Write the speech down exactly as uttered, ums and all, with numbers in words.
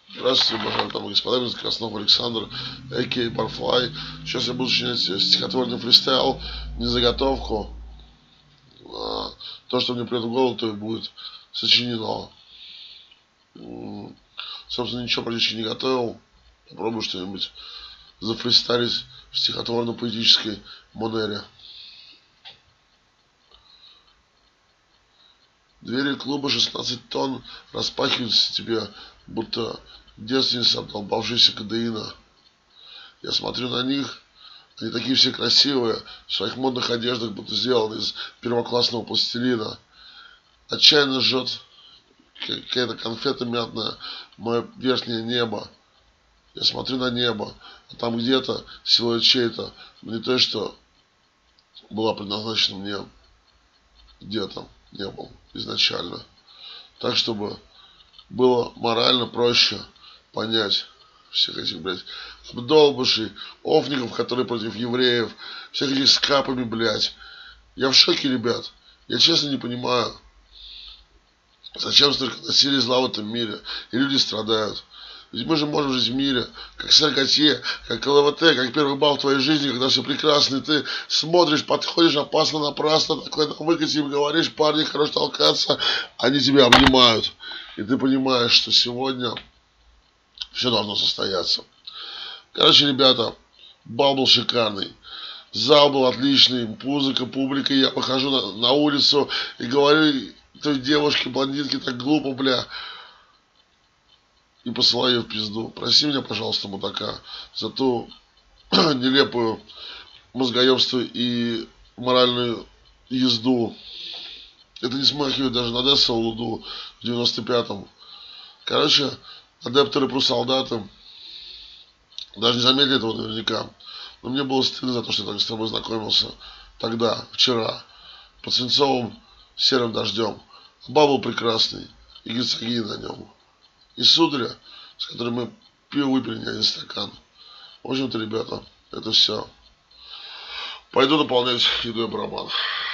Здравствуйте, уважаемые дамы и господа, меня зовут Краснов Александр, а ка а. Barfly. Сейчас я буду сочинять стихотворный фристайл, не заготовку. А, то, что мне придет в голову, то и будет сочинено. Собственно, ничего практически не готовил. Попробую что-нибудь зафристайлить в стихотворно-поэтической манере. Двери клуба шестнадцать тонн распахиваются тебе, будто девственница, обдолбавшаяся кадеина. Я смотрю на них, они такие все красивые, в своих модных одеждах, будто сделаны из первоклассного пластилина. Отчаянно жжет какая-то конфета мятная мое верхнее небо. Я смотрю на небо, а там где-то силуэт чей-то, не то, что была предназначена мне, где-то не был изначально. Так, чтобы было морально проще понять всех этих, блядь, долбышей, офников, которые против евреев, всех этих с капами, блядь. Я в шоке, ребят. Я честно не понимаю, зачем столько насилия и зла в этом мире, и люди страдают. Ведь мы же можем жить в мире, как Саркотье, как ЛВТ, как первый балл в твоей жизни, когда все прекрасно, и ты смотришь, подходишь опасно, напрасно, такой на выкате им говоришь, парни, хорош толкаться, они тебя обнимают. И ты понимаешь, что сегодня все должно состояться. Короче, ребята, бал был шикарный. Зал был отличный, музыка, публика. Я похожу на, на улицу и говорю той девушке, блондинке, так глупо, бля. И посылаю ее в пизду. Прости меня, пожалуйста, мудака, за ту нелепую мозгоебство и моральную езду. Это не смахивает даже на Десса Луду в девяносто пятом. Короче, адепты рэпру солдаты даже не заметили этого наверняка. Но мне было стыдно за то, что я так с тобой знакомился тогда, вчера, под свинцовым серым дождем. Бал был прекрасный, и герцогиня на нем. И сударя, с которым мы пиво выпили не один стакан. В общем-то, ребята, это все. Пойду дополнять еду и барабан.